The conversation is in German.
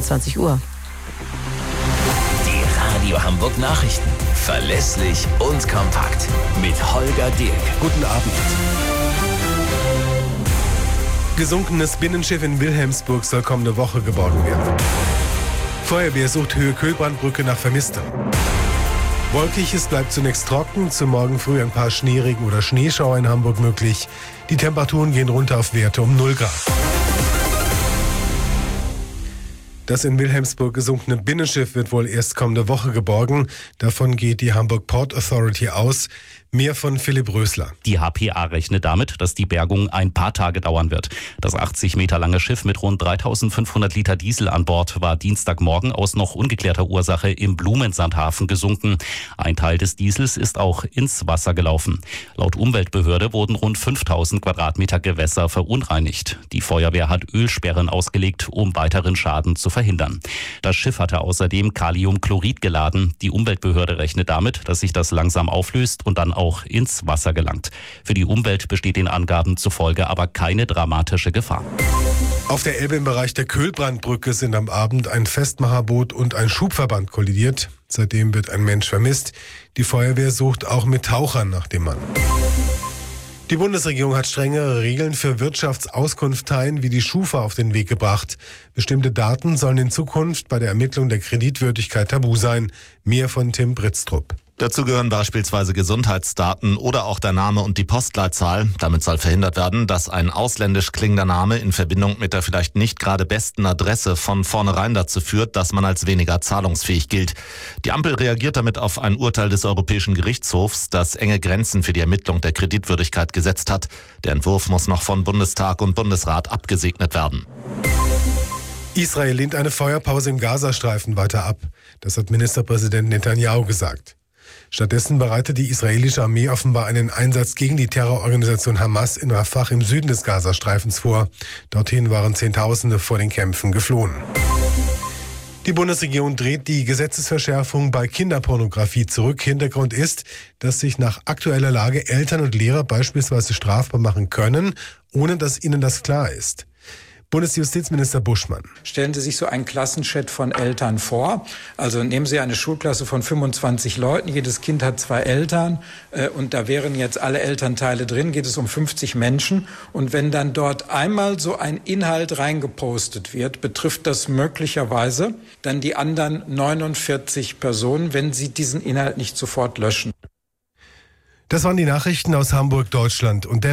22 Uhr. Die Radio Hamburg Nachrichten. Verlässlich und kompakt. Mit Holger Dirk. Guten Abend. Gesunkenes Binnenschiff in Wilhelmsburg soll kommende Woche geborgen werden. Feuerwehr sucht Höhe Köhlbrandbrücke nach Vermissten. Wolkig, es bleibt zunächst trocken, zum Morgen früh ein paar Schneeregen oder Schneeschauer in Hamburg möglich. Die Temperaturen gehen runter auf Werte um 0 Grad. Das in Wilhelmsburg gesunkene Binnenschiff wird wohl erst kommende Woche geborgen. Davon geht die Hamburg Port Authority aus. Mehr von Philipp Rösler. Die HPA rechnet damit, dass die Bergung ein paar Tage dauern wird. Das 80 Meter lange Schiff mit rund 3.500 Liter Diesel an Bord war Dienstagmorgen aus noch ungeklärter Ursache im Blumensandhafen gesunken. Ein Teil des Diesels ist auch ins Wasser gelaufen. Laut Umweltbehörde wurden rund 5.000 Quadratmeter Gewässer verunreinigt. Die Feuerwehr hat Ölsperren ausgelegt, um weiteren Schaden zu verhindern. Das Schiff hatte außerdem Kaliumchlorid geladen. Die Umweltbehörde rechnet damit, dass sich das langsam auflöst und dann auch ins Wasser gelangt. Für die Umwelt besteht den Angaben zufolge aber keine dramatische Gefahr. Auf der Elbe im Bereich der Köhlbrandbrücke sind am Abend ein Festmacherboot und ein Schubverband kollidiert. Seitdem wird ein Mensch vermisst. Die Feuerwehr sucht auch mit Tauchern nach dem Mann. Die Bundesregierung hat strengere Regeln für Wirtschaftsauskunfteien wie die Schufa auf den Weg gebracht. Bestimmte Daten sollen in Zukunft bei der Ermittlung der Kreditwürdigkeit tabu sein. Mehr von Tim Britztrup. Dazu gehören beispielsweise Gesundheitsdaten oder auch der Name und die Postleitzahl. Damit soll verhindert werden, dass ein ausländisch klingender Name in Verbindung mit der vielleicht nicht gerade besten Adresse von vornherein dazu führt, dass man als weniger zahlungsfähig gilt. Die Ampel reagiert damit auf ein Urteil des Europäischen Gerichtshofs, das enge Grenzen für die Ermittlung der Kreditwürdigkeit gesetzt hat. Der Entwurf muss noch von Bundestag und Bundesrat abgesegnet werden. Israel lehnt eine Feuerpause im Gazastreifen weiter ab. Das hat Ministerpräsident Netanyahu gesagt. Stattdessen bereitet die israelische Armee offenbar einen Einsatz gegen die Terrororganisation Hamas in Rafah im Süden des Gazastreifens vor. Dorthin waren Zehntausende vor den Kämpfen geflohen. Die Bundesregierung dreht die Gesetzesverschärfung bei Kinderpornografie zurück. Hintergrund ist, dass sich nach aktueller Lage Eltern und Lehrer beispielsweise strafbar machen können, ohne dass ihnen das klar ist. Bundesjustizminister Buschmann. Stellen Sie sich so einen Klassenchat von Eltern vor. Also nehmen Sie eine Schulklasse von 25 Leuten. Jedes Kind hat 2 Eltern und da wären jetzt alle Elternteile drin. Geht es um 50 Menschen. Und wenn dann dort einmal so ein Inhalt reingepostet wird, betrifft das möglicherweise dann die anderen 49 Personen, wenn sie diesen Inhalt nicht sofort löschen. Das waren die Nachrichten aus Hamburg, Deutschland und der